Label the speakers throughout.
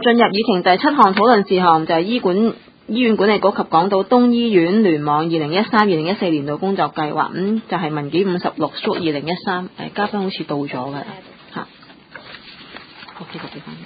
Speaker 1: 進入議程第7項討論事項就係醫院管理局及港島東醫院聯網2013-2014年度工作計劃，就係文件56/2013，嘉賓好似到咗㗎嚇。好，繼續俾翻。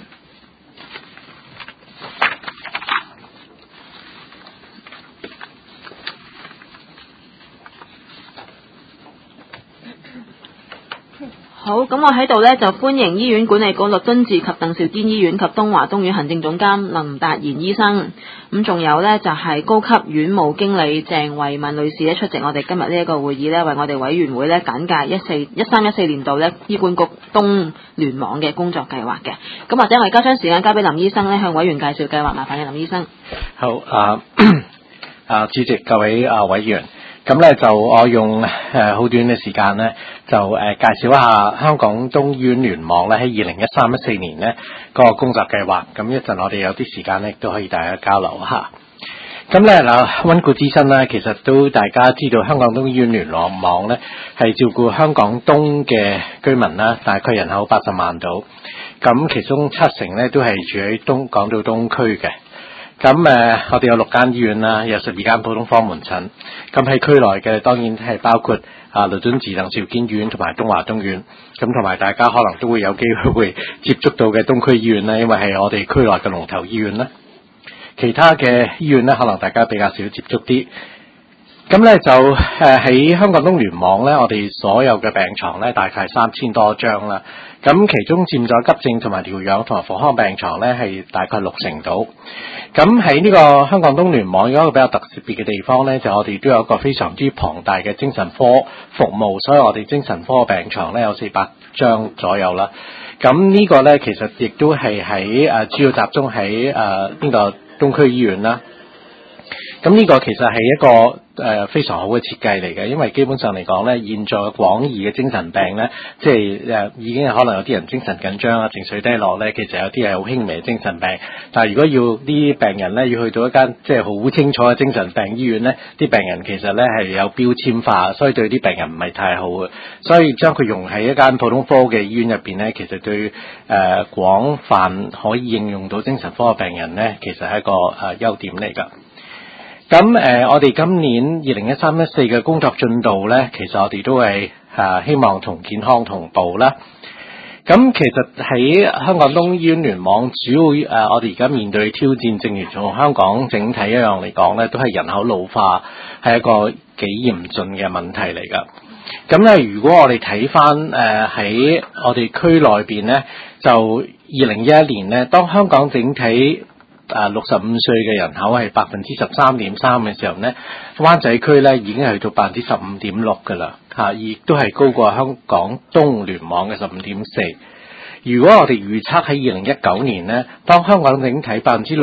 Speaker 1: 好，咁我喺度呢，就歡迎醫院管理局律敦治及鄧肇堅醫院及東華東院行政總監林達賢醫生，咁仲有呢，就係高級院務經理鄭慧敏女士呢出席我哋今日呢一個會議呢，為我哋委員會呢簡介13-14年度呢醫管局東聯網嘅工作計劃嘅。咁或者我而家將時間交俾林醫生呢，向委員介紹計劃，麻煩你林醫生。
Speaker 2: 好，主席，各位委員。咁咧就我用好短嘅時間咧，就介紹一下香港東醫院聯網咧喺2013-14年咧個工作計劃。咁一陣我哋有啲時間咧，都可以大家交流下。咁咧嗱，溫故知新啦，其實都大家知道香港東醫院聯網咧係照顧香港東嘅居民啦，大概人口80萬度。咁其中70%咧都係住喺港島東區嘅。咁我哋有6間醫院啦，有12間普通科門診。咁喺區內嘅當然係包括律敦治、鄧肇堅醫院同埋東華東院。咁同埋大家可能都會有機會接觸到嘅東區醫院啦，因為係我哋區內嘅龍頭醫院啦。其他嘅醫院咧，可能大家比較少接觸啲。咁咧就喺香港東聯網咧，我哋所有嘅病床咧，大概係3000多張啦。咁其中佔咗急症同埋療養同埋復康病床咧，係大概60%到。咁喺呢個香港東聯網有一個比較特別嘅地方咧，就我哋都有一個非常之龐大嘅精神科服務，所以我哋精神科嘅病床咧有400張左右啦。咁呢個咧其實亦都係喺主要集中喺呢個東區醫院啦。咁呢個其實係一個非常好嘅設計嚟嘅，因為基本上嚟講咧，現在廣義嘅精神病咧，即係已經可能有啲人精神緊張啊、情緒低落咧，其實有啲係好輕微嘅精神病。但係如果要啲病人咧要去到一間即係好清楚嘅精神病醫院咧，啲病人其實咧係有標籤化，所以對啲病人唔係太好嘅。所以將佢用喺一間普通科嘅醫院入邊咧，其實對廣泛可以應用到精神科嘅病人咧，其實係一個優點嚟㗎。咁我哋今年2013-14嘅工作進度咧，其實我哋都係希望同健康同步啦。咁其實喺香港東醫院聯網，主要我哋而家面對挑戰，正如從香港整體一樣嚟講咧，都係人口老化係一個幾嚴峻嘅問題嚟㗎。咁咧，如果我哋睇翻喺我哋區內邊咧，就2011年咧，當香港整體65歲嘅人口係13.3%嘅時候咧，灣仔區咧已經去到15.6%㗎啦，亦都係高過香港東聯網嘅15.4%。如果我哋預測喺2019年咧，當香港整體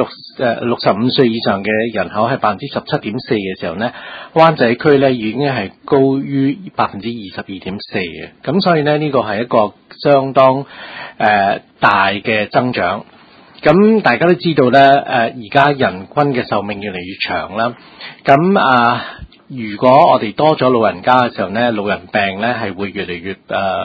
Speaker 2: 65歲以上嘅人口係17.4%嘅時候咧，灣仔區咧已經係高於22.4%嘅。咁所以咧呢個係一個相當大嘅增長。咁大家都知道咧，而家人均嘅壽命越嚟越長啦。咁如果我哋多咗老人家嘅時候咧，老人病咧係會越嚟越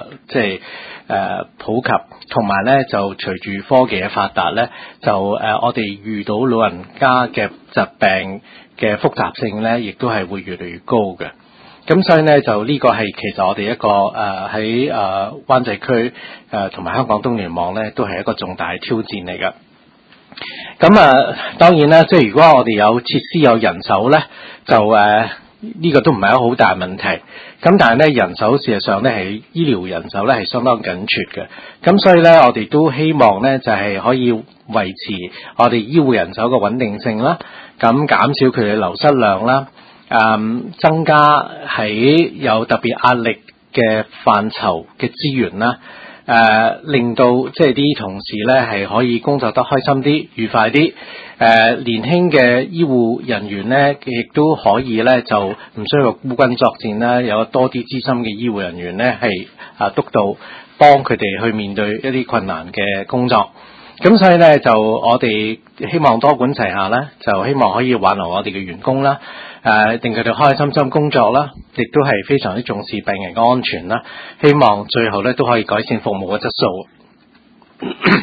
Speaker 2: 普及，同埋咧就隨住科技嘅發達咧，就我哋遇到老人家嘅疾病嘅複雜性咧，亦都係會越嚟越高嘅。咁所以咧就呢個係其實我哋一個喺灣仔區同埋香港東聯網咧，都係一個重大挑戰嚟㗎。咁當然啦，即係如果我哋有設施有人手咧，就呢個都唔係一個好大問題。咁但係咧，人手事實上咧係醫療人手咧係相當緊缺嘅。咁所以咧，我哋都希望咧就係可以維持我哋醫護人手嘅穩定性啦，咁減少佢哋流失量啦，增加喺有特別壓力嘅範疇嘅資源啦。令到即係啲同事咧係可以工作得開心啲、愉快啲。年輕嘅醫護人員咧，亦都可以咧就唔需要孤軍作戰啦，有多啲資深嘅醫護人員咧係督導幫佢哋去面對一啲困難嘅工作。咁所以咧就我哋希望多管齊下啦，就希望可以挽留我哋嘅員工啦，令佢哋開開心心工作啦，亦都係非常之重視病人嘅安全啦。希望最後咧都可以改善服務嘅質素。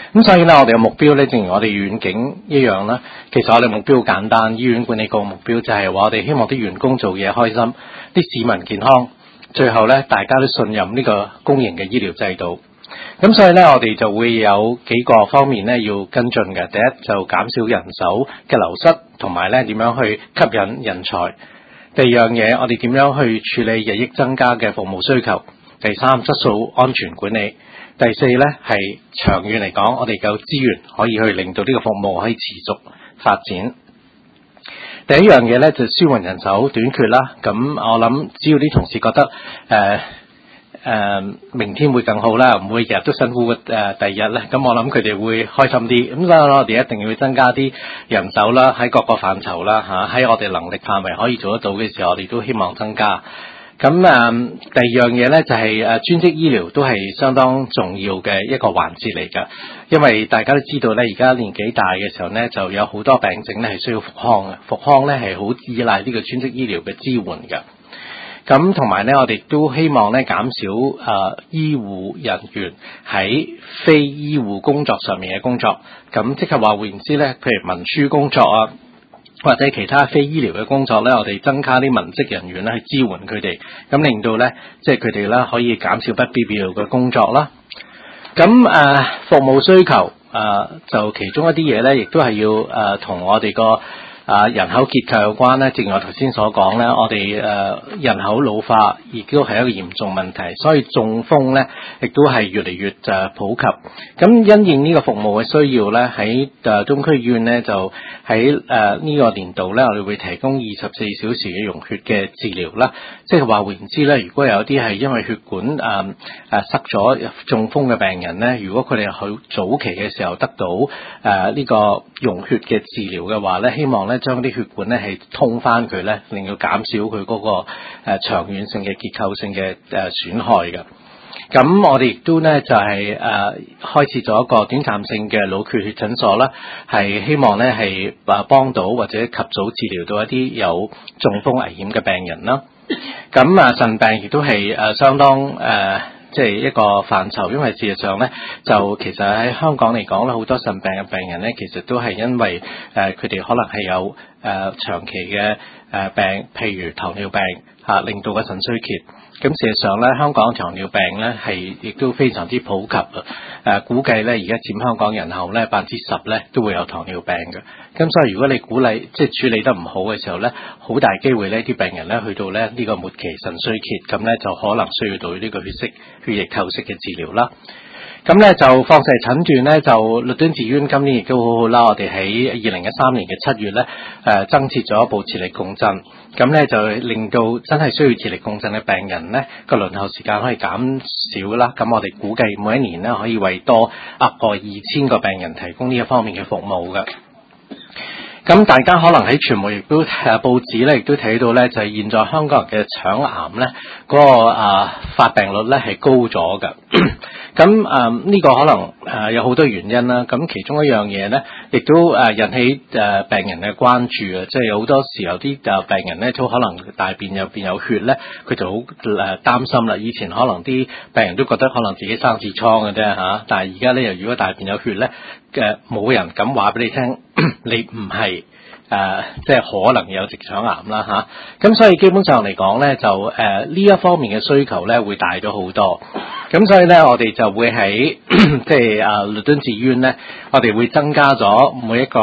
Speaker 2: 咁所以咧，我哋嘅目標咧，正如我哋遠景一樣啦。其實我哋目標好簡單，醫院管理局嘅目標就係話，我哋希望啲員工做嘢開心，啲市民健康，最後咧大家都信任呢個公營嘅醫療制度。咁所以咧，我哋就會有幾個方面咧要跟進嘅。第一就減少人手嘅流失，同埋咧點樣去吸引人才。第二樣嘢，我哋點樣去處理日益增加嘅服務需求。第三，質素安全管理。第四咧係長遠嚟講，我哋有資源可以去令到呢個服務可以持續發展。第一樣嘢咧就舒緩人手短缺啦。咁我諗只要啲同事覺得明天會更好啦，唔會日日都辛苦嘅第二日咧，咁我諗佢哋會開心啲。咁所以我哋一定要增加啲人手啦，喺各個範疇啦喺我哋能力範圍可以做得到嘅時候，我哋都希望增加。咁第二樣嘢咧就係專職醫療都係相當重要嘅一個環節嚟㗎，因為大家都知道咧，而家年紀大嘅時候咧，就有好多病症咧係需要復康嘅，復康咧係好依賴呢個專職醫療嘅支援㗎。咁同埋咧，我哋都希望咧減少醫護人員喺非醫護工作上面嘅工作。咁即係話換言之咧，譬如文書工作啊，或者其他非醫療嘅工作咧，我哋增加啲文職人員咧去支援佢哋，咁令到咧即係佢哋咧可以減少不必要嘅工作啦。咁服務需求就其中一啲嘢咧，亦都係要同我哋個人口結構有關咧。正如我頭先所講咧，我哋人口老化亦都係一個嚴重問題，所以中風咧亦都係越嚟越普及。咁因應呢個服務嘅需要咧，喺東區醫院咧就喺呢個年度咧，我哋會提供24小時嘅溶血嘅治療啦。即係話換言之咧，如果有啲係因為血管塞咗中風嘅病人咧，如果佢哋好早期嘅時候得到呢個溶血嘅治療嘅話咧，希望咧將啲血管咧係通翻佢咧，令到減少佢嗰個長遠性嘅結構性嘅損害嘅。咁我哋亦都咧就係開設咗一個短暫性嘅腦缺血診所啦，係希望咧係幫到或者及早治療到一啲有中風危險嘅病人啦。咁腎病亦都係相當即係一個範疇，因為事實上咧，就其實喺香港嚟講咧，好多腎病嘅病人咧，其實都係因為佢哋可能係有長期嘅病，譬如糖尿病令到個腎衰竭。咁事實上咧，香港糖尿病咧係亦都非常之普及估計咧而家佔香港人口咧10%咧都會有糖尿病嘅。咁所以如果你鼓勵即係處理得唔好嘅時候咧，好大機會呢啲病人咧去到咧呢個末期腎衰竭，咁咧就可能需要到呢個血液透析嘅治療啦。咁咧就放射診斷咧，就律敦治醫院今年亦都好好啦。我哋喺2013年嘅7月咧，增設咗一部磁力共振，咁咧就令到真係需要磁力共振嘅病人咧個輪候時間可以減少啦。咁我哋估計每一年咧可以為多額外2000個病人提供呢一方面嘅服務嘅。咁大家可能喺傳媒亦都報紙咧，亦都睇到咧，就係現在香港人嘅腸癌咧嗰個發病率咧係高咗嘅。咁呢個可能有好多原因啦。咁其中一樣嘢咧，亦都引起病人嘅關注啊。即係有好多時候啲病人咧都可能大便入邊有血咧，佢就好擔心啦。以前可能啲病人都覺得可能自己生痔瘡嘅啫但係而家咧又如果大便有血咧冇人敢話俾你聽，你唔係即係可能有直腸癌啦咁所以基本上嚟講咧，就呢一方面嘅需求咧會大咗好多。咁所以咧，我哋就會喺即係律敦治醫院咧，我哋會增加咗每一個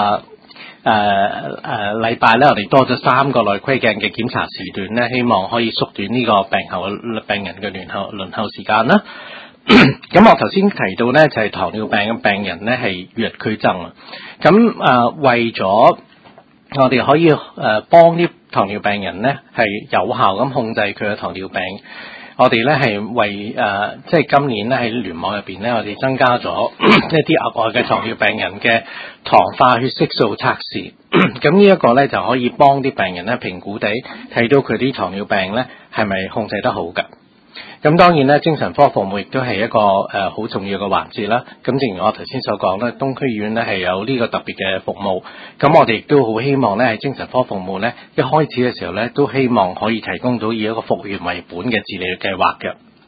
Speaker 2: 禮拜咧，我哋多咗3個內窺鏡嘅檢查時段咧，希望可以縮短呢個病人嘅輪候時間啦。咁我頭先提到咧，就係糖尿病嘅病人咧係與日俱增啊。咁為咗我哋可以幫啲糖尿病人咧係有效咁控制佢嘅糖尿病，我哋咧係為即係今年咧喺聯網入邊咧，我哋增加咗一啲額外嘅糖尿病人嘅糖化血色素測試。咁呢一個咧就可以幫啲病人咧評估地睇到佢啲糖尿病咧係咪控制得好㗎。咁當然咧，精神科服務亦都係一個好重要嘅環節啦。咁正如我頭先所講咧，東區醫院咧係有呢個特別嘅服務。咁我哋亦都好希望咧，喺精神科服務咧一開始嘅時候咧，都希望可以提供到以一個復原為本嘅治療計劃嘅。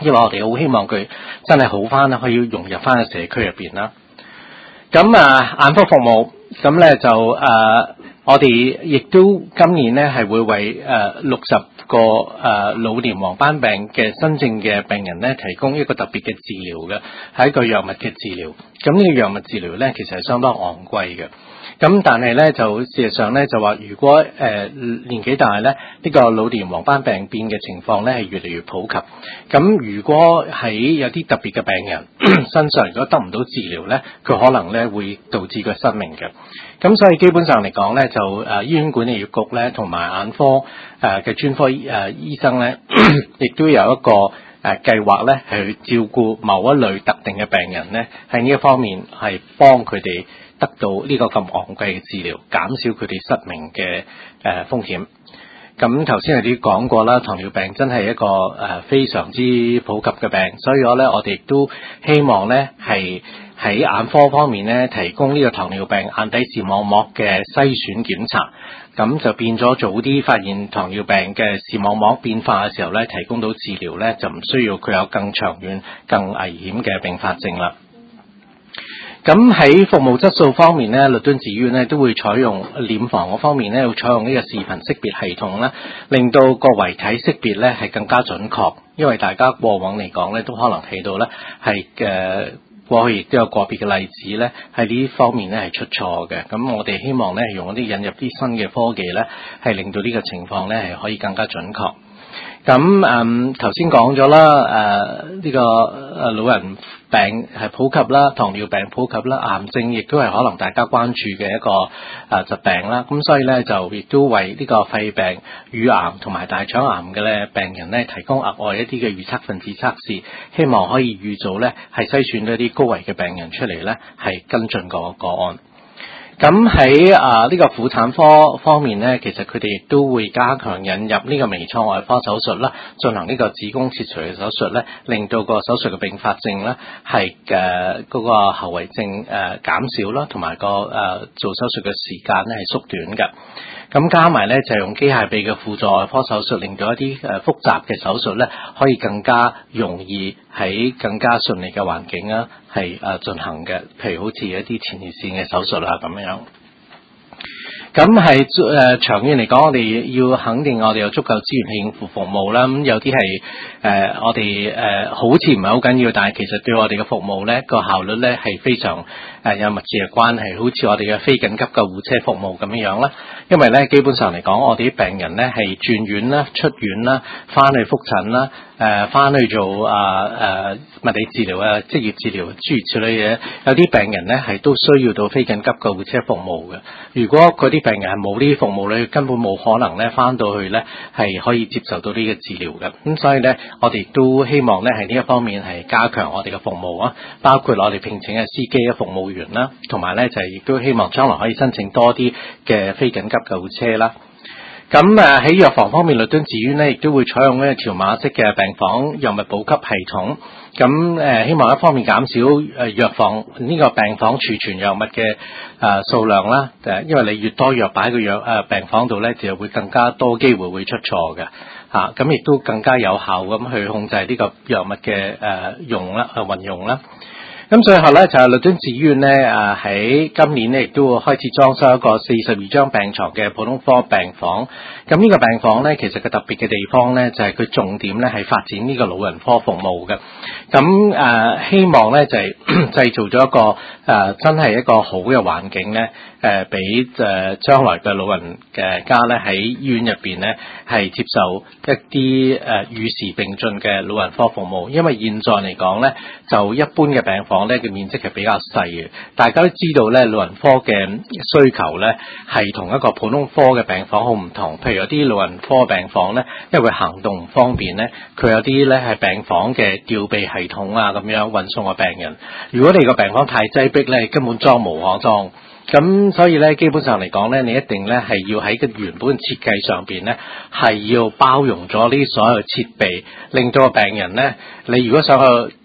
Speaker 2: 因為我哋好希望佢真係好翻啦，可以融入翻喺社區入邊啦。咁眼科服務，咁咧就我哋亦都今年咧係會為60個老年黃斑病嘅新症嘅病人咧提供一個特別嘅治療嘅，係一個藥物嘅治療。咁呢個藥物治療咧其實係相當昂貴嘅。咁但係咧就事實上咧就話，如果年紀大咧，呢個老年黃斑病變嘅情況咧係越嚟越普及。咁如果喺有啲特別嘅病人身上，如果得唔到治療咧，佢可能咧會導致佢失明嘅。咁所以基本上嚟講咧，就醫院管理局咧同埋眼科嘅專科醫生咧，亦都有一個計劃咧係去照顧某一類特定嘅病人咧，喺呢一方面係幫佢哋得到呢個咁昂貴嘅治療，減少佢哋失明嘅風險。咁頭先有啲講過啦，糖尿病真係一個非常之普及嘅病，所以我哋亦都希望咧係喺眼科方面咧提供呢個糖尿病眼底視網膜嘅篩選檢查，咁就變咗早啲發現糖尿病嘅視網膜變化嘅時候咧，提供到治療咧，就唔需要佢有更長遠、更危險嘅併發症啦。咁喺服務質素方面咧，律敦治醫院咧都會採用殮房嗰方面咧，會採用呢個視頻識別系統咧，令到個遺體識別咧係更加準確。因為大家過往嚟講咧，都可能睇到咧係過去亦都有個別嘅例子咧，喺呢方面咧係出錯嘅。咁我哋希望咧係用一啲引入啲新嘅科技咧，係令到呢個情況咧係可以更加準確。咁頭先講咗啦，呢個老人病係普及啦，糖尿病普及啦，癌症亦都係可能大家關注嘅一個疾病啦。咁所以咧就亦都為呢個肺病、乳癌同埋大腸癌嘅咧病人咧提供額外一啲嘅預測分子測試，希望可以預早咧係篩選到一啲高危嘅病人出嚟咧，係跟進個案。咁喺呢個婦產科方面咧，其實佢哋亦都會加強引入呢個微創外科手術啦，進行呢個子宮切除嘅手術咧，令到個手術嘅併發症咧係嗰個後遺症減少啦，同埋做手術嘅時間咧係縮短嘅。咁加埋咧就用機械臂嘅輔助外科手術，令到一啲複雜嘅手術咧可以更加容易喺更加順利嘅環境啊係進行嘅，譬如好似一啲前列腺嘅手術啊咁樣。咁係長遠嚟講，我哋要肯定我哋有足夠資源去應付服務啦。咁有啲係我哋好似唔係好緊要，但係其實對我哋嘅服務咧個效率咧係非常有密切嘅關係。好似我哋嘅非緊急救護車服務咁樣啦。因為咧基本上嚟講，我哋啲病人咧係轉院啦、出院啦、翻去覆診啦、翻去做物理治療啊、職業治療諸如此類嘢。有啲病人咧係都需要到非緊急救護車服務嘅。如果嗰啲病人係冇呢啲服務咧，根本冇可能咧翻到去咧係可以接受到呢個治療嘅。咁所以咧，我哋都希望咧喺呢一方面係加強我哋嘅服務啊，包括我哋聘請嘅司機嘅服務員啦，同埋咧就係亦都希望將來可以申請多啲嘅非緊急救護車啦。咁喺藥房方面，律敦治醫院咧亦都會採用呢個條碼式嘅病房藥物補給系統。咁希望一方面減少藥房呢個病房儲存藥物嘅數量啦。因為你越多藥擺喺個病房度咧，就會更加多機會會出錯嘅。咁亦都更加有效咁去控制呢個藥物嘅運用啦。咁最後咧就係律敦治醫院咧喺今年咧亦都會開始裝修一個42張病床嘅普通科病房。咁呢個病房咧其實個特別嘅地方咧就係佢重點咧係發展呢個老人科服務嘅。咁希望咧就係製造咗一個真係一個好嘅環境咧，俾將來嘅老人嘅家咧喺醫院入邊咧係接受一啲與時並進嘅老人科服務。因為現在嚟講咧就一般嘅病房咧嘅面積係比較細嘅，大家都知道咧老人科嘅需求咧係同一個普通科嘅病房好唔同。譬如有啲老人科病房咧，因為行動唔方便咧，佢有啲咧係病房嘅吊臂系統啊咁樣運送個病人。如果你個病房太擠迫咧，根本裝無可裝。咁所以咧，基本上嚟講咧，你一定咧係要喺個原本設計上邊咧，係要包容咗呢所有設備，令到個病人咧，你如果想去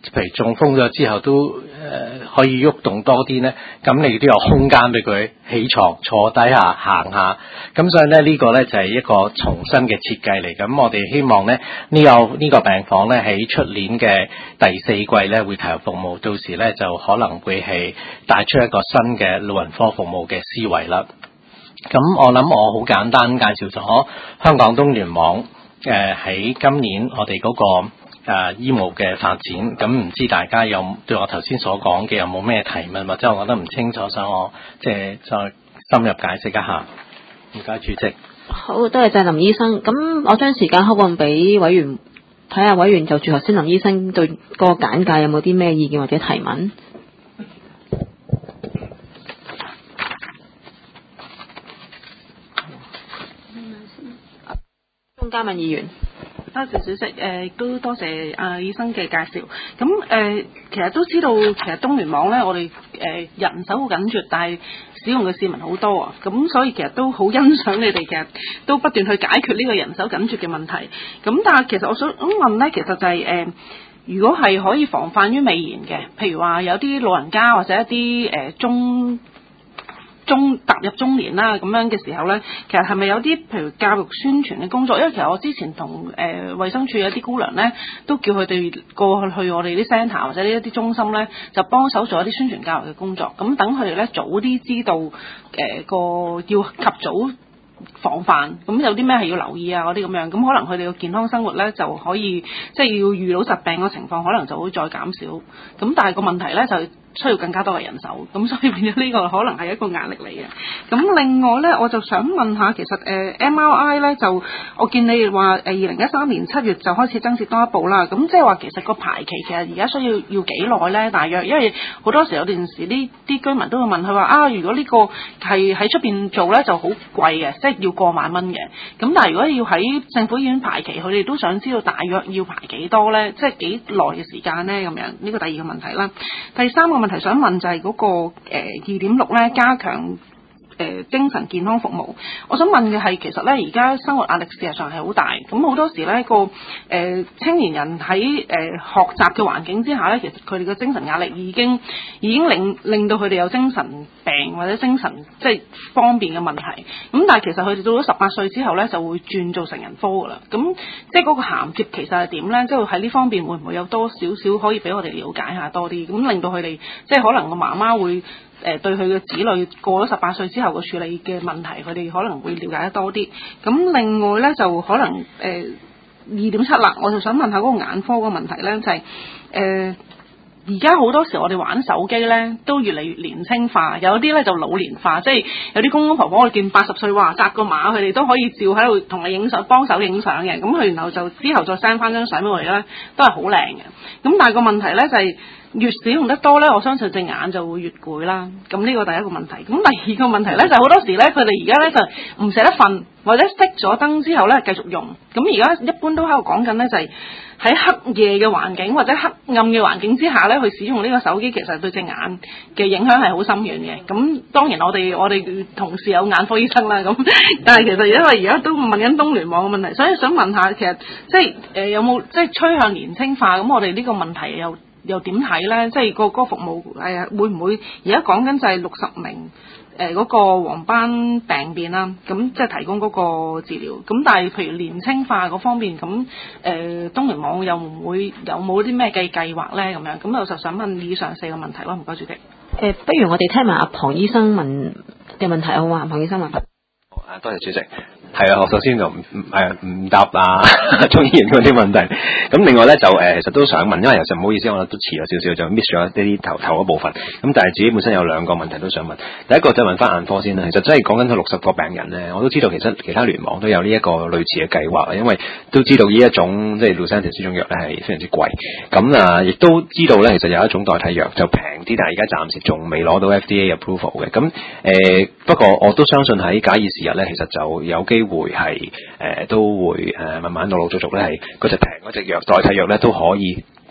Speaker 2: 譬如中風咗之後都可以喐動多啲咧，咁你都有空間俾佢起床坐低下行下，咁所以咧呢個咧就係一個重新嘅設計嚟。咁我哋希望咧呢個病房咧喺出年嘅第4季咧會投入服務，到時咧就可能會係帶出一個新嘅老人科服務嘅思維啦。咁我諗我好簡單介紹咗香港東聯網喺今年我哋嗰個醫務嘅發展，咁唔知大家有對我頭先所講嘅有冇咩提問，或者我覺得唔清楚，想我即係再深入解釋一下。唔該，主席。
Speaker 1: 好，多謝林醫生。咁我將時間開放俾委員睇下，委員就住頭先林醫生對個簡介有冇啲咩意見或者提問？鍾嘉敏議員。
Speaker 3: 多謝主席，都多謝醫生嘅介紹。咁其實都知道，其實東聯網咧，我哋人手好緊絀，但係使用嘅市民好多啊。咁所以其實都好欣賞你哋，其實都不斷去解決呢個人手緊絀嘅問題。咁但係其實我想問咧，其實就係如果係可以防範於未然嘅，譬如話有啲老人家或者一啲踏入中年啦咁樣嘅時候咧，其實係咪有啲譬如教育宣傳嘅工作？因為其實我之前同衛生署有啲姑娘咧，都叫佢哋過去我哋啲 centre 或者呢一啲中心咧，就幫手做一啲宣傳教育嘅工作。咁等佢哋咧早啲知道個要及早防範，咁有啲咩係要留意啊嗰啲咁樣，咁可能佢哋嘅健康生活咧就可以即係要遇到疾病嘅情況，可能就會再減少。咁但係個問題咧就需要更加多嘅人手，咁所以變咗呢個可能係一個壓力嚟嘅。咁另外咧，我就想問下，其實MRI 咧就我見你哋話2013年7月就開始增設多一步啦。咁即係話其實個排期其實而家需要幾耐咧？大約因為好多時有段時呢啲居民都會問佢話如果呢個係喺出邊做咧就好貴嘅，即係要過萬蚊嘅。咁但係如果要喺政府醫院排期，佢哋都想知道大約要排幾多咧？即係幾耐嘅時間咧？咁樣呢個第二個問題啦。第三個問題想問就係嗰個2.6咧，加強精神健康服務。我想問嘅係其實咧而家生活壓力事實上係好大，咁好多時咧個青年人喺學習嘅環境之下咧，其實佢哋嘅精神壓力已經令到佢哋有精神病或者精神即係方面嘅問題。咁但係其實佢哋到咗18歲之後咧就會轉做成人科㗎啦。咁即係嗰個銜接其實係點咧？即係喺呢方面會唔會有多少少可以俾我哋了解下多啲？咁令到佢哋即係可能個媽媽會對佢嘅子女過咗18歲之後嘅處理嘅問題，佢哋可能會了解得多啲。咁另外咧就可能2.7啦，我就想問下嗰個眼科個問題咧，就係而家好多時我哋玩手機咧都越嚟越年輕化，有啲咧就老年化，即係有啲公公婆婆我見80歲哇紮個馬，佢哋都可以照喺度同你影相，幫手影相嘅。咁佢然後就之後再 send 翻張相俾我哋咧，都係好靚嘅。咁但係個問題咧就係越使用得多咧，我相信隻眼就會越攰啦。咁呢個第一個問題。咁第二個問題咧就好多時咧，佢哋而家咧就唔捨得瞓，或者熄咗燈之後咧繼續用。咁而家一般都喺度講緊咧就係喺黑夜嘅環境或者黑暗嘅環境之下咧，去使用呢個手機，其實對隻眼嘅影響係好深遠嘅。咁當然我哋同事有眼科醫生啦，咁但係其實因為而家都問緊東聯網嘅問題，所以想問下其實即係有冇即係趨向年輕化？咁我哋呢個問題又點睇咧？即係個服務會唔會而家講緊就係60名嗰個黃斑病變啦，咁即係提供嗰個治療。咁但係譬如年輕化嗰方面，咁東聯網有冇啲咩計劃咧？咁樣咁我就想問以上4個問題咯。唔該主席。
Speaker 1: 不如我哋聽埋阿龐醫生問嘅問題好嘛？龐醫生問。
Speaker 4: 多謝主席。係啊，我首先就唔答鍾議員嗰啲問題。咁另外咧就其實都想問，因為有時唔好意思，我都遲咗少少，就 miss 咗啲頭嗰部分。咁但係自己本身有2個問題都想問。第一個就問翻眼科先啦。其實真係講緊佢60個病人咧，我都知道其實其他聯網都有呢一個類似嘅計劃，因為都知道呢一種即係 Lucentis 呢種藥咧係非常之貴。咁亦都知道咧，其實有一種代替藥就平啲，但係而家暫時仲未攞到 FDA approval 嘅。咁不過我都相信喺假以時日咧，其實就有機會係都會慢慢陸陸續續咧係嗰隻平嗰隻藥代替藥咧都可以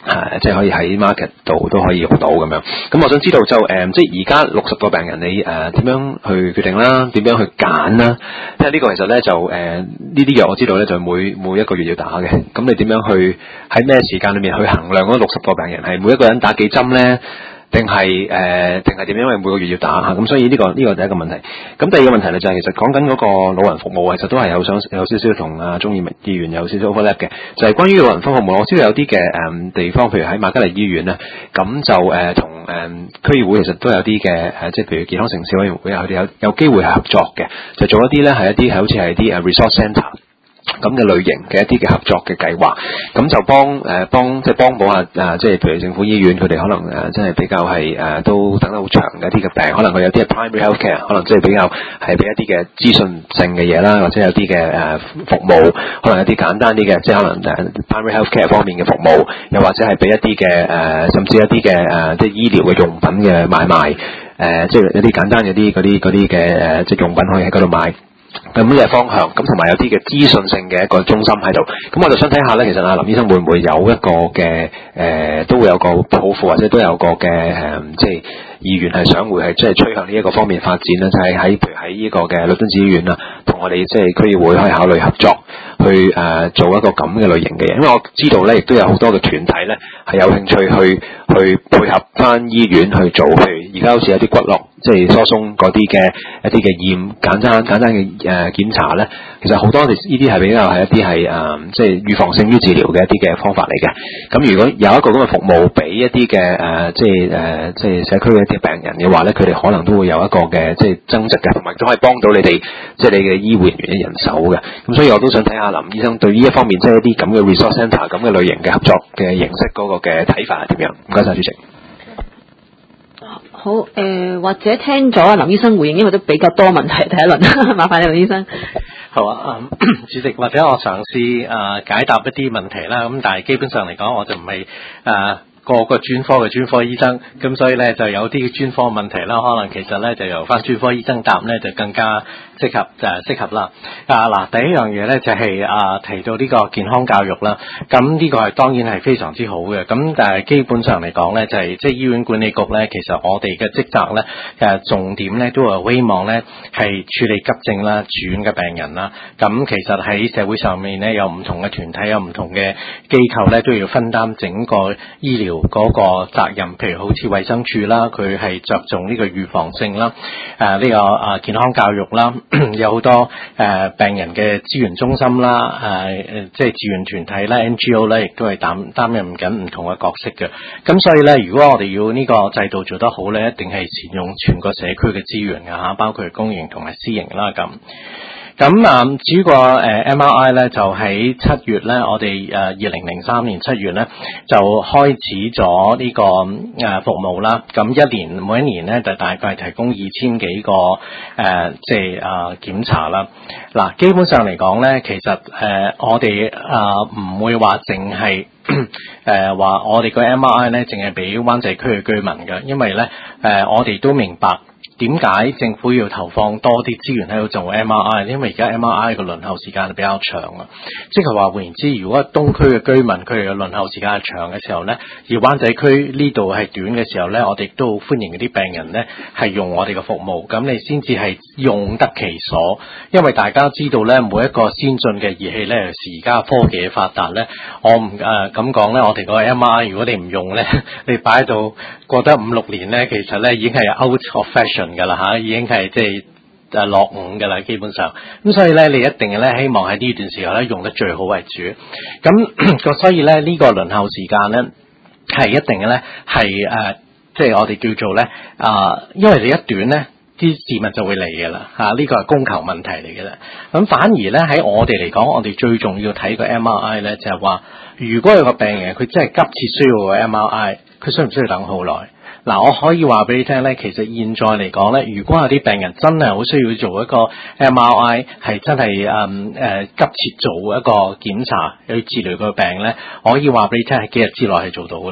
Speaker 4: 即係可以喺 market 度都可以用到咁樣。咁我想知道就即係而家60個病人你點樣去決定啦？點樣去揀啦？因為呢個其實咧就呢啲藥我知道咧就每一個月要打嘅。咁你點樣去喺咩時間裏面去衡量嗰60個病人係每一個人打幾針咧？定係點樣？因為每個月要打嚇，咁所以呢個第一個問題。咁第二個問題咧就係其實講緊嗰個老人服務，其實都係有少少同中醫院有少少 overlap 嘅，就係關於老人科服務。我知道有啲嘅地方，譬如喺瑪嘉烈醫院咧，咁就同區議會其實都有啲嘅即係譬如健康城市委員會啊，佢哋有機會係合作嘅，就做一啲咧係一啲係好似係啲resource centre咁嘅類型嘅一啲嘅合作嘅計劃，咁就幫補下即係譬如政府醫院佢哋可能即係比較係都等得好長嘅一啲嘅病，可能佢有啲係 primary health care， 可能即係比較係俾一啲嘅資訊性嘅嘢啦，或者有啲嘅服務，可能有啲簡單啲嘅，即係可能primary health care 方面嘅服務，又或者係俾一啲嘅甚至一啲嘅即係醫療嘅用品嘅買賣，即係一啲簡單嘅嗰啲嘅即係用品可以喺嗰度買。咁呢個方向，咁同埋有啲嘅資訊性嘅一個中心喺度，咁我就想睇下咧，其實林醫生會唔會有一個嘅都會有個抱負，或者都有個嘅即係意願係想會係即係趨向呢一個方面發展咧，就係譬如喺呢個嘅律敦治醫院啊，同我哋即係區議會可以考慮合作，去做一個咁嘅類型嘅嘢。因為我知道咧，亦都有好多嘅團體咧係有興趣去配合翻醫院去做，譬如而家好似有啲骨骼即係疏鬆嗰啲嘅一啲嘅驗簡單嘅檢查咧，其實好多呢啲係比較係一啲係即係預防勝於治療嘅一啲嘅方法嚟嘅。咁如果有一個咁嘅服務俾一啲嘅即係社區嘅一啲病人嘅話咧，佢哋可能都會有一個嘅即係增值嘅，同埋都可以幫到你哋即係你嘅醫護人員嘅人手嘅。咁所以我都想睇下林醫生對呢一方面即係一啲咁嘅 resource centre 咁嘅類型嘅合作嘅形式嗰個嘅睇法係點樣？唔該晒主席。
Speaker 1: 好或者聽咗林醫生回應，因為都比較多問題，第一輪麻煩你林醫生。
Speaker 2: 好啊，主席，或者我嘗試解答一啲問題啦。咁但係基本上嚟講，我就唔係個專科嘅專科醫生，咁所以咧就有啲專科問題啦，可能其實咧就由翻專科醫生答咧就更加適合啦。嗱，第一樣嘢咧就係提到呢個健康教育啦，咁呢個係當然係非常之好嘅。咁但係基本上嚟講咧，就係即係醫院管理局咧，其實我哋嘅職責咧重點咧都係希望咧係處理急症啦、住院嘅病人啦。咁其實喺社會上面咧有唔同嘅團體，有唔同嘅機構咧都要分擔整個醫療嗰個責任，譬如好似衛生署啦，佢係着重呢個預防性啦，呢個健康教育啦，有好多病人嘅資源中心啦，即係志願團體啦 NGO 咧，亦都係擔任緊唔同嘅角色嘅。咁所以咧，如果我哋要呢個制度做得好咧，一定係善用全個社區嘅資源㗎嚇，包括公營同埋私營啦咁。咁至於個MRI 咧，就喺7月咧，我哋2003年7月咧就開始咗呢個服務啦。咁每一年咧就大概提供2000幾個即係檢查啦。嗱，基本上嚟講咧，其實我哋唔會話淨係話我哋個 MRI 咧淨係俾灣仔區嘅居民嘅，因為咧我哋都明白。點解政府要投放多啲資源喺度做 MRI？ 因為而家 MRI 個輪候時間係比較長啊，即係話換言之，如果東區嘅居民佢哋嘅輪候時間係長嘅時候咧，而灣仔區呢度係短嘅時候咧，我哋都好歡迎嗰啲病人咧係用我哋嘅服務，咁你先至係用得其所。因為大家知道咧，每一個先進嘅儀器咧，而家科技嘅發達咧，我唔咁講咧，我哋個 MRI 如果你唔用咧，你擺喺度過得5-6年咧，其實咧已經係 out of fashion噶啦吓，已經係即係落伍噶啦，基本上。咁所以咧，你一定咧希望喺呢段時候咧用得最好為主。咁所以咧呢個輪候時間咧係一定嘅咧係即係我哋叫做咧因為你一短咧，啲市民就會嚟嘅啦嚇，呢個係供求問題嚟嘅啦。咁反而咧喺我哋嚟講，我哋最重要睇個 MRI 咧就係話，如果有個病人佢真係急切需要個 MRI，佢需唔需要等好耐？嗱，我可以話俾你聽咧，其實現在嚟講咧，如果有啲病人真係好需要做一個 MRI， 係真係急切做一個檢查去治療個病咧，我可以話俾你聽係幾日之內係做到噶啦。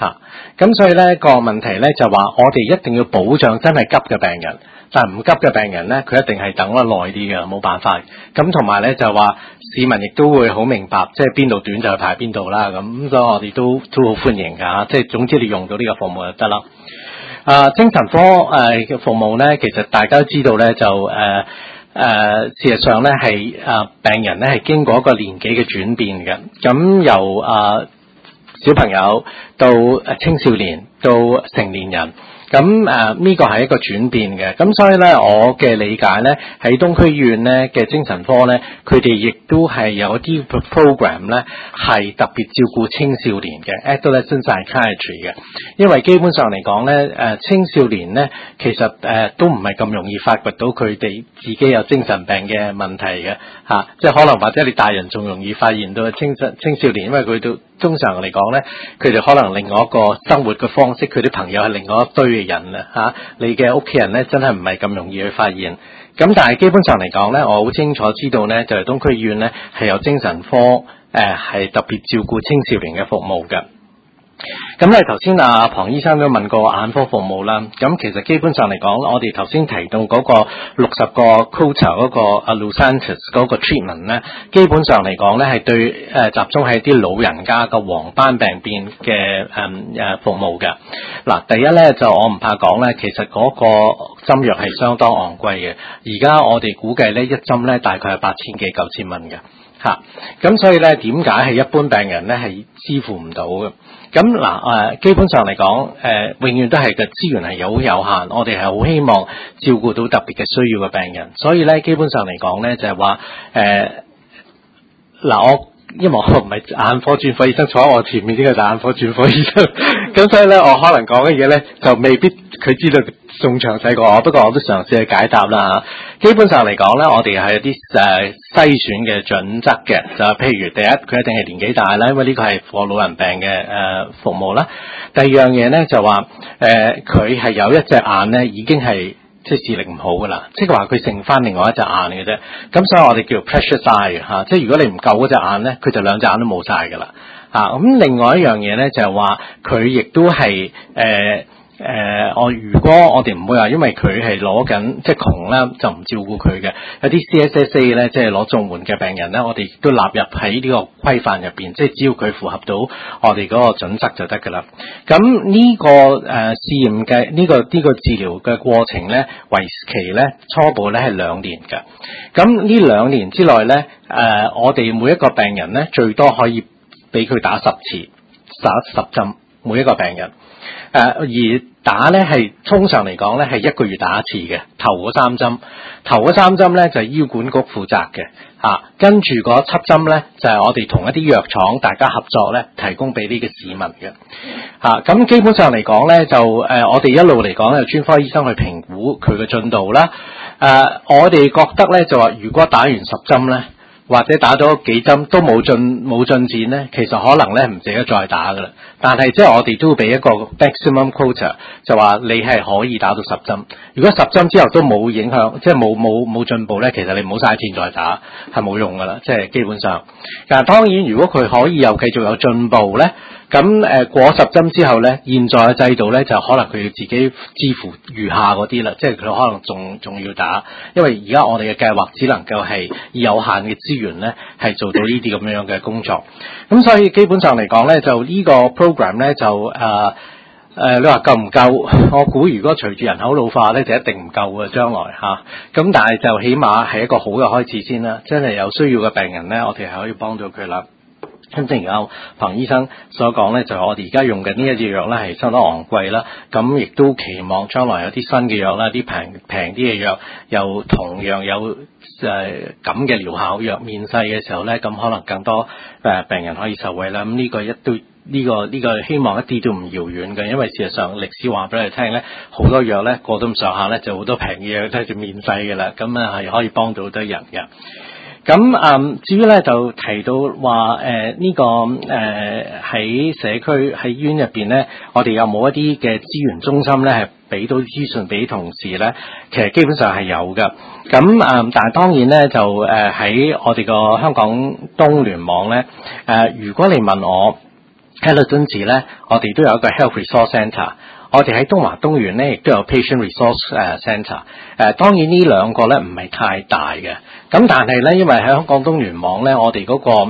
Speaker 2: 嚇。咁所以咧個問題咧就話我哋一定要保障真係急嘅病人，但係唔急嘅病人咧佢一定係等得耐啲嘅，冇辦法。咁同埋咧就話市民亦都會好明白，即係邊度短就去排邊度啦。咁所以我哋都好歡迎㗎，即係總之你用到呢個服務就得啦。精神科嘅服務咧，其實大家都知道咧，就事實上咧係病人咧係經過一個年紀嘅轉變嘅。咁由小朋友到青少年到成年人。咁呢個係一個轉變嘅，咁所以咧我嘅理解咧喺東區醫院咧嘅精神科咧，佢哋亦都係有一啲 program 咧係特別照顧青少年嘅 adolescent psychiatry 嘅，因為基本上嚟講咧青少年咧其實都唔係咁容易發掘到佢哋自己有精神病嘅問題嘅嚇，即係可能或者你大人仲容易發現到青少年，因為佢都通常嚟講咧，佢哋可能另外一個生活嘅方式，佢啲朋友係另外一堆嘅人啊嚇，你嘅屋企人咧真係唔係咁容易去發現。咁但係基本上嚟講咧，我好清楚知道咧，就係東區醫院咧係有精神科係特別照顧青少年嘅服務嘅。咁咧頭先龐醫生都問過眼科服務啦，咁其實基本上嚟講，我哋頭先提到嗰個60個 quota 嗰個Lucentis 嗰個 treatment 咧，基本上嚟講咧係對集中喺啲老人家嘅黃斑病變嘅服務嘅。嗱，第一咧就我唔怕講咧，其實嗰個針藥係相當昂貴嘅，而家我哋估計咧一針咧大概係8000幾9000蚊嘅。咁所以咧點解係一般病人咧係支付唔到嘅？咁嗱基本上嚟講，永遠都係個資源係有限，我哋係好希望照顧到特別嘅需要嘅病人，所以咧基本上嚟講咧就係話因為我唔係眼科專科醫生，坐喺我前面呢個就眼科專科醫生，咁所以咧我可能講嘅嘢咧就未必佢知道仲詳細過我，不過我都嘗試去解答啦嚇。基本上嚟講咧，我哋係有啲篩選嘅準則嘅，就係譬如第一，佢一定係年紀大啦，因為呢個係for老人病嘅服務啦。第二樣嘢咧就話佢係有一隻眼咧已經係即係視力唔好噶啦，即係話佢剩翻另外一隻眼嘅啫。咁所以我哋叫 precious eye 嚇，即係如果你唔夠嗰隻眼咧，佢就兩隻眼都冇晒噶啦嚇。咁另外一樣嘢咧就係話佢亦都係如果我哋唔會話，因為佢係攞緊即係窮啦，就唔照顧佢嘅。有啲 CSSA 咧，即係攞綜援嘅病人咧，我哋都納入喺呢個規範入邊，即係只要佢符合到我哋嗰個準則就得㗎啦。咁呢個試驗嘅呢個治療嘅過程咧，為期咧初步咧係2年嘅。咁呢2年之內咧，我哋每一個病人咧最多可以俾佢打10次，打10針每一個病人。而打咧係通常嚟講咧係1個月打一次嘅，頭嗰3針咧就係醫管局負責嘅跟住嗰7針咧就係我哋同一啲藥廠大家合作咧提供俾呢個市民嘅咁基本上嚟講咧就我哋一路嚟講有專科醫生去評估佢嘅進度啦。我哋覺得咧就話如果打完10針咧，或者打咗幾針都冇進展咧，其實可能咧唔值得再打噶啦。但係即係我哋都會俾一個 maximum quota， 就話你係可以打到10針。如果10針之後都冇影響，即係冇進步咧，其實你唔好嘥錢再打，係冇用噶啦。即係基本上，但係當然如果佢可以又繼續有進步咧，咁過10針之後咧，現在嘅制度咧就可能佢要自己支付餘下嗰啲啦，即係佢可能仲要打，因為而家我哋嘅計劃只能夠係以有限嘅資源咧係做到呢啲咁樣嘅工作。咁所以基本上嚟講咧，就呢個 program 咧就你話夠唔夠？我估如果隨住人口老化咧，就一定唔夠嘅將來咁但係就起碼係一個好嘅開始先啦。真係有需要嘅病人咧，我哋係可以幫到佢啦。咁正如龐醫生所講咧，就係我哋而家用緊呢一隻藥咧係相當昂貴啦，咁亦都期望將來有啲新嘅藥啦，啲平啲嘅藥，又同樣有咁嘅療效藥面世嘅時候咧，咁可能更多病人可以受惠啦。咁呢個希望一啲都唔遙遠嘅，因為事實上歷史話俾你聽咧，好多藥咧過到咁上下咧，就好多平嘅藥都係面世嘅啦，咁係可以幫到好多人嘅。咁至於咧就提到話呢個喺社區喺醫院入邊咧，我哋有冇一啲嘅資源中心咧係俾到資訊俾同事咧？其實基本上係有㗎。咁但係當然咧就喺我哋個香港東聯網咧如果你問我喺律敦治咧，我哋都有一個 health resource centre。我哋喺東華東院咧，亦都有 patient resource centre。當然呢兩個咧唔係太大嘅。咁但係咧，因為喺香港東聯網咧，我哋嗰個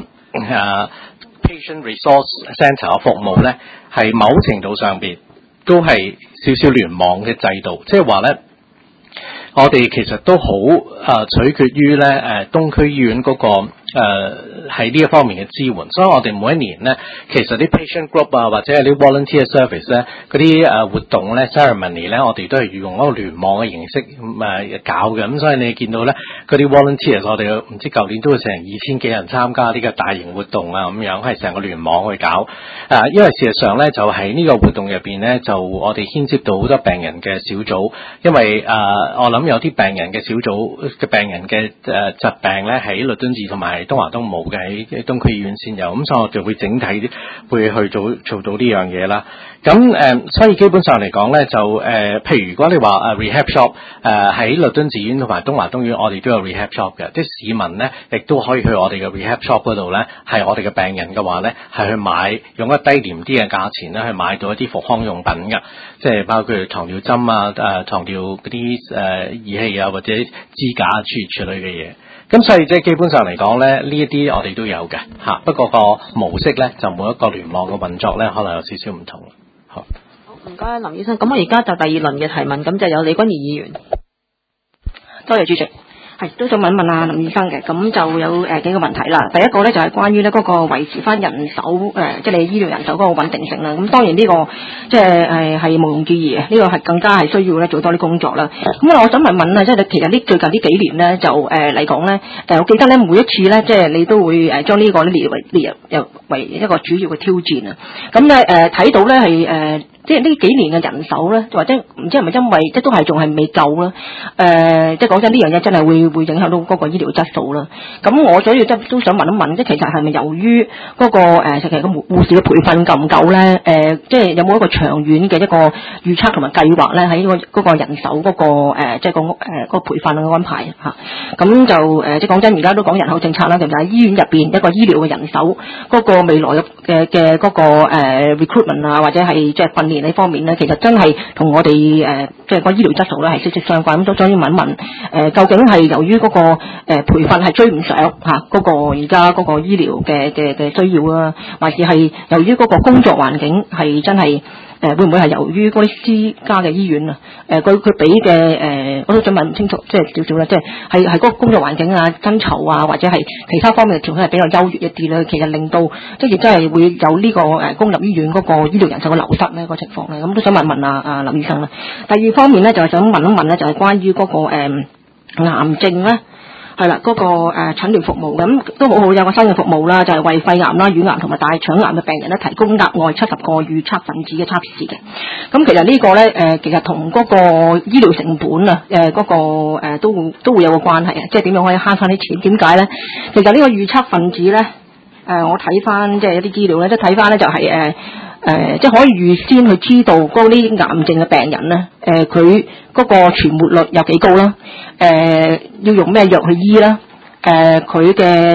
Speaker 2: patient resource centre 嘅服務咧，係某程度上邊都係少少聯網嘅制度，即係話咧，我哋其實都好取決於咧東區醫院嗰個喺呢一方面嘅支援，所以我哋每一年咧，其實啲 patient group 啊，或者係啲 volunteer service 咧，嗰啲活動咧 ceremony 咧，我哋都係用嗰個聯網嘅形式搞嘅。咁所以你見到咧，嗰啲 volunteers 我哋唔知舊年都會成2000幾人參加呢個大型活動啊，咁樣係成個聯網去搞。因為事實上咧，就喺呢個活動入邊咧，就我哋牽涉到好多病人嘅小組，因為我諗有啲病人嘅小組嘅病人嘅疾病咧，喺律敦治同埋東華東冇嘅，喺東區醫院先有，咁所以我就會整體會去做到呢樣嘢啦。咁所以基本上嚟講咧，就譬如如果你話rehab shop 喺律敦治醫院同埋東華東院，我哋都有 rehab shop 嘅，即係市民咧亦都可以去我哋嘅 rehab shop 嗰度咧，係我哋嘅病人嘅話咧，係去買用一個低廉啲嘅價錢咧，去買到一啲復康用品嘅，即係包括糖尿針啊、糖尿嗰啲儀器啊，或者支架諸如此類嘅嘢。咁所以即係基本上嚟講咧，呢一啲我哋都有嘅嚇，不過個模式咧就每一個聯網嘅運作咧，可能有少少唔同。好，
Speaker 1: 唔該林醫生。咁我而家就第二輪嘅提問，咁就有李君儀議員。
Speaker 5: 多謝主席。係都想問一問林醫生嘅，咁就有幾個問題啦。第一個咧就係關於咧嗰個維持翻人手即係你醫療人手嗰個穩定性啦。咁當然呢個即係係毋庸置疑嘅，呢個係更加係需要咧做多啲工作啦。咁我想問問啊，即係其實最近呢幾年咧就嚟講咧，我記得咧每一次咧即係你都會將呢個列入為一個主要嘅挑戰啊。咁咧睇到咧係即係呢幾年嘅人手咧，或者唔知係咪因為即係都係仲係未夠啦？即係講真呢樣嘢真係會影響到嗰個醫療質素啦。咁我所以都想問一問，即係其實係咪由於嗰個其實個護士嘅培訓夠唔夠咧？即係有冇一個長遠嘅一個預測同埋計劃咧？喺嗰個人手嗰個即係個培訓嘅安排嚇。咁就即係講真，而家都講人口政策啦，其實喺醫院入邊一個醫療嘅人手嗰個未來嘅嗰個recruitment 啊，或者係即係訓練呢方面咧，其實真係同我哋即係個醫療質素咧係息息相關。咁都想要問一問究竟係由於嗰個培訓係追唔上嗰個而家嗰個醫療嘅需要啊，還是係由於嗰個工作環境係真係會唔會係由於嗰啲私家嘅醫院啊？佢俾嘅我都想問唔清楚，即係少少啦，即係嗰個工作環境啊、薪酬啊，或者係其他方面嘅條件係比較優越一啲咧，其實令到即係亦真係會有呢個公立醫院嗰個醫療人手嘅流失咧個情況咧。咁都想問問林醫生啦。第二方面咧就係想問一問咧，就係關於嗰個癌症咧。係啦，嗰個診斷服務咁都好好，有個新嘅服務啦，就係為肺癌啦、乳癌同埋大腸癌嘅病人咧提供額外70個預測分子嘅測試嘅。咁其實呢個咧其實同嗰個醫療成本啊嗰個都會有個關係啊，即係點樣可以慳翻啲錢？點解咧？其實呢個預測分子咧我睇翻即係一啲資料咧，即係睇翻咧就係即係可以預先去知道嗰啲癌症嘅病人咧，佢嗰個存活率有幾高啦，要用咩藥去醫啦，佢嘅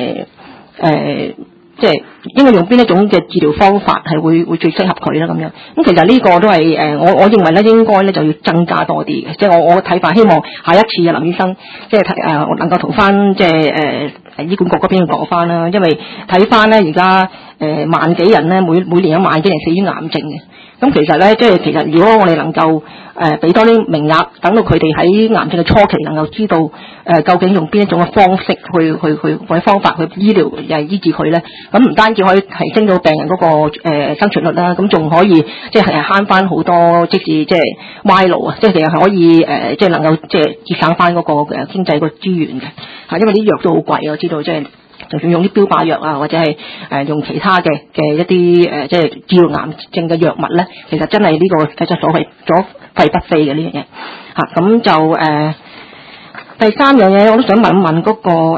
Speaker 5: 即係應該用邊一種嘅治療方法係會最適合佢啦咁樣。咁其實呢個都係我認為咧應該咧就要增加多啲嘅，即係我睇法，希望下一次林醫生即係我能夠同翻即係醫管局嗰邊講翻啦，因為睇翻咧而家萬幾人咧每年有萬幾人死於癌症嘅。咁其實咧，即係其實如果我哋能夠俾多啲名額，等到佢哋喺癌症嘅初期能夠知道究竟用邊一種嘅方式去或者方法去醫療醫治佢咧，咁唔單止可以提升到病人嗰個生存率啦，咁仲可以即係慳翻好多即係歪路啊，即係其實係可以即係能夠即係節省翻嗰個經濟個資源嘅嚇，因為啲藥都好貴，我知道即係。就算用啲標靶藥啊，或者係用其他嘅一啲即係治療癌症嘅藥物咧，其實真係呢個其實所謂左費不菲嘅呢樣嘢嚇。咁就第三樣嘢，我都想問一問嗰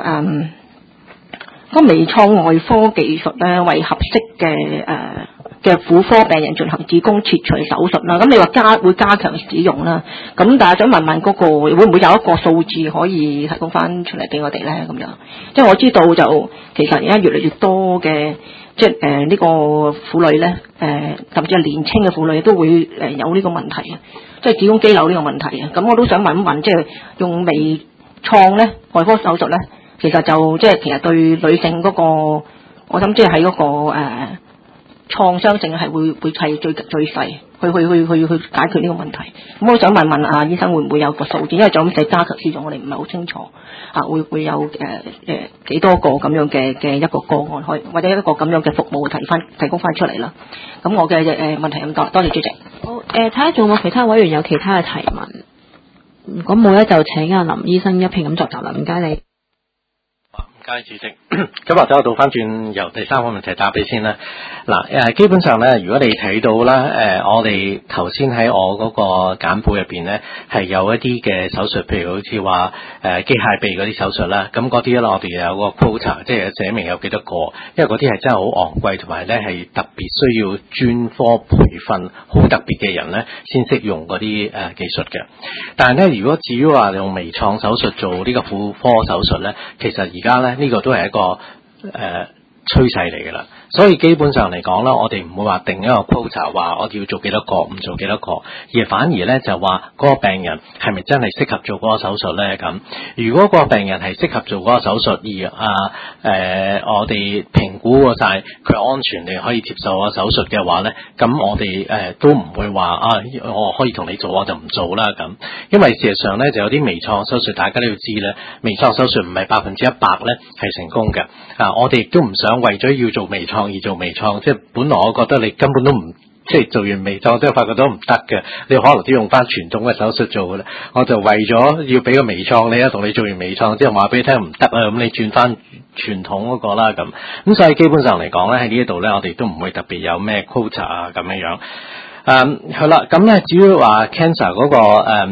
Speaker 5: 個微創外科技術咧，為合適嘅婦科病人進行子宮切除手術啦。咁你話會加強使用啦。咁但係想問問嗰個會唔會有一個數字可以提供翻出嚟俾我哋咧？咁樣，即係我知道就其實而家越嚟越多嘅即係呢個婦女咧，甚至係年青嘅婦女都會有呢個問題啊，即係子宮肌瘤呢個問題啊。咁我都想問一問，即係用微創咧外科手術咧，其實就即係其實對女性嗰個，我諗即係喺嗰個創傷性係會係最細，去解決呢個問題。咁我想問問醫生會唔會有個數字？因為就咁寫加強試咗，我哋唔係好清楚會有幾多個咁樣嘅一個個案，可以或者一個咁樣嘅服務提供翻出嚟啦。咁我嘅問題咁多，多謝主席。
Speaker 1: 好，睇下仲有冇其他委員有其他嘅提問。如果冇咧，就請阿林醫生一併咁作答啦。唔該你。
Speaker 2: 唔該主席，咁或者我倒翻轉由第三個問題答俾先啦。嗱，基本上咧，如果你睇到啦，我哋頭先喺我嗰個簡報入邊咧，係有一啲嘅手術，譬如好似話機械臂嗰啲手術啦，咁嗰啲咧我哋有個 quota，即係寫明有幾多個，因為嗰啲係真係好昂貴，同埋咧係特別需要專科培訓好特別嘅人咧先識用嗰啲技術嘅。但係咧，如果至於話用微創手術做呢個婦科手術咧，其實而家咧呢個都係一個趨勢嚟㗎啦。所以基本上嚟講啦，我哋唔會話定一個 quota 話我哋要做幾多個，唔做幾多個，而反而咧就話嗰個病人係咪真係適合做嗰個手術咧？咁如果個病人係適合做嗰個手術，而我哋評估過晒佢安全地可以接受個手術嘅話咧，咁我哋都唔會話我可以同你做我就唔做啦咁。因為事實上咧就有啲微創手術，大家都要知咧，微創手術唔係100%咧係成功嘅。我哋亦都唔想為咗要做微創而做微創，即係本來我覺得你根本都唔即係做完微創之後發覺都唔得嘅，你可能都用翻傳統嘅手術做嘅啦。我就為咗要俾個微創你同你做完微創之後話俾你聽唔得啊，咁你轉翻傳統嗰個啦咁。所以基本上嚟講咧喺呢一度咧，我哋都唔會特別有咩 quota 啊咁樣。好啦，咁咧至於話 cancer 嗰個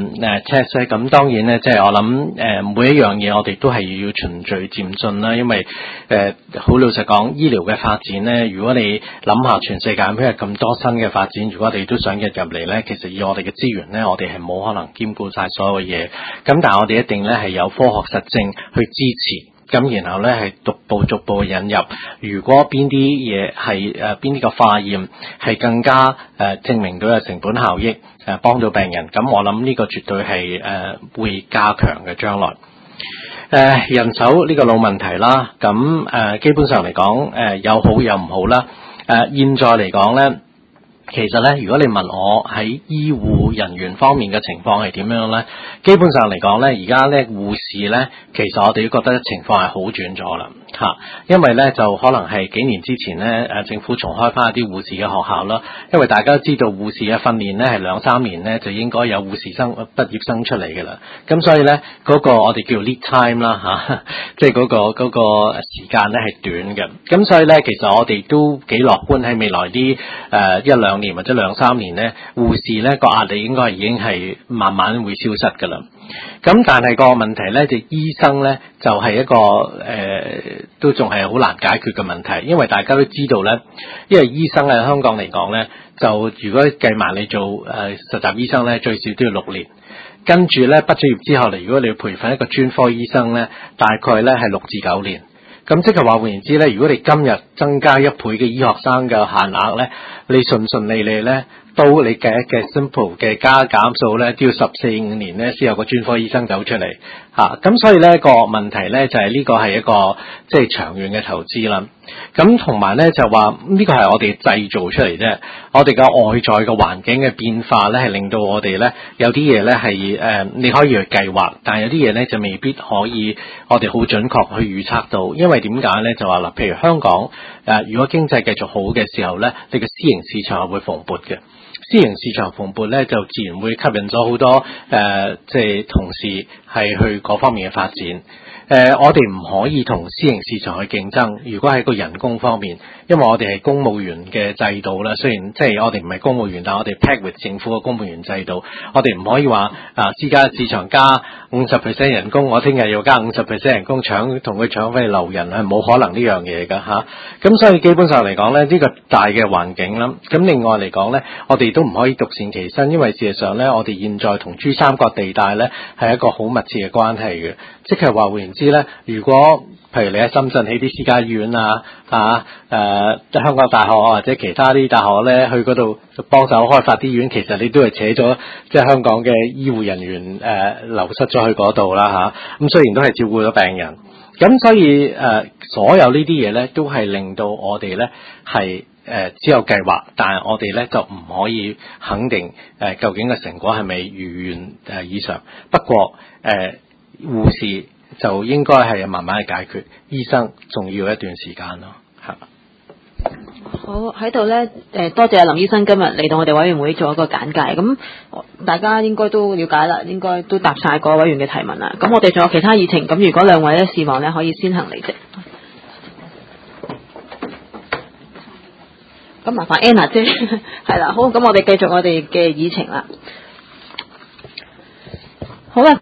Speaker 2: test 咧，咁當然咧，即係我諗每一樣嘢我哋都係要循序漸進啦，因為好老實講，醫療嘅發展咧，如果你諗下全世界因為咁多新嘅發展，如果我哋都想入嚟咧，其實以我哋嘅資源咧，我哋係冇可能兼顧晒所有嘅嘢，咁但係我哋一定咧係有科學實證去支持。咁然後咧係逐步引入，如果邊啲嘢係邊啲嘅化驗係更加證明到有成本效益幫到病人，咁我諗呢個絕對係會加強嘅將來。人手呢個老問題啦，咁基本上嚟講有好有唔好啦。現在嚟講咧，其實咧，如果你問我喺醫護人員方面嘅情況係點樣咧，基本上嚟講咧，而家咧護士咧，其實我哋都覺得情況係好轉咗啦嚇，因為咧就可能係幾年之前咧政府重開翻一啲護士嘅學校啦，因為大家都知道護士嘅訓練咧係2-3年咧就應該有護士生畢業生出嚟嘅啦，咁所以咧嗰個我哋叫 lead time 啦嚇，即係嗰個時間咧係短嘅，咁所以咧其實我哋都幾樂觀喺未來啲1-2年或者2-3年咧，護士咧個壓力應該已經係慢慢會消失㗎啦。咁但係個問題咧，就醫生咧就係一個都仲係好難解決嘅問題，因為大家都知道咧，因為醫生喺香港嚟講咧，就如果計埋你做實習醫生咧，最少都要6年。跟住咧畢咗業之後嚟，如果你要培訓一個專科醫生咧，大概咧係6至9年。咁即係話換言之咧，如果你今日增加1倍嘅醫學生嘅限額咧，你順利咧，都你計一計 simple 嘅加減數咧，都要14-15年咧先有個專科醫生走出嚟嚇。咁所以咧個問題咧就係呢個係一個即係長遠嘅投資啦。咁同埋咧就話呢個係我哋製造出嚟啫，我哋嘅外在嘅環境嘅變化咧係令到我哋咧有啲嘢咧係你可以去計劃，但係有啲嘢咧就未必可以我哋好準確去預測到，因為點解咧就話嗱，譬如香港如果經濟繼續好嘅時候咧，你嘅私營市場係會蓬勃嘅。私營市場蓬勃咧，就自然會吸引咗好多即係同事係去嗰方面嘅發展。我哋唔可以同私營市場去競爭。如果喺個人工方面，因為我哋係公務員嘅制度啦，雖然即係我哋唔係公務員，但係我哋 pack with 政府嘅公務員制度，我哋唔可以話私家市場加50% 人工，我聽日要加50% 人工同佢搶翻嚟留人，係冇可能呢樣嘢㗎嚇。咁所以基本上嚟講咧，呢個大嘅環境啦。咁另外嚟講咧，我哋都唔可以獨善其身，因為事實上咧，我哋現在同珠三角地帶咧係一個好密切嘅關係嘅，即係話換言之咧，如果譬如你喺深圳起啲私家醫院啊，香港大學或者其他啲大學咧，去嗰度幫手開發啲醫院，其實你都係扯咗即係香港嘅醫護人員流失咗去嗰度啦咁雖然都係照顧咗病人，咁所以所有呢啲嘢咧都係令到我哋咧係只有計劃，但係我哋咧就唔可以肯定究竟嘅成果係咪如願以償。不過護士就應該係慢慢去解決，醫生仲要一段時間咯，係。
Speaker 1: 好，喺度咧，多謝林醫生今日嚟到我哋委員會做一個簡介。咁大家應該都了解啦，應該都答晒各位委員嘅提問啦。咁我哋仲有其他議程，咁如果兩位咧希望咧可以先行離席。咁麻煩 Anna 姐係啦，好，咁我哋繼續我哋嘅議程啦。好啦。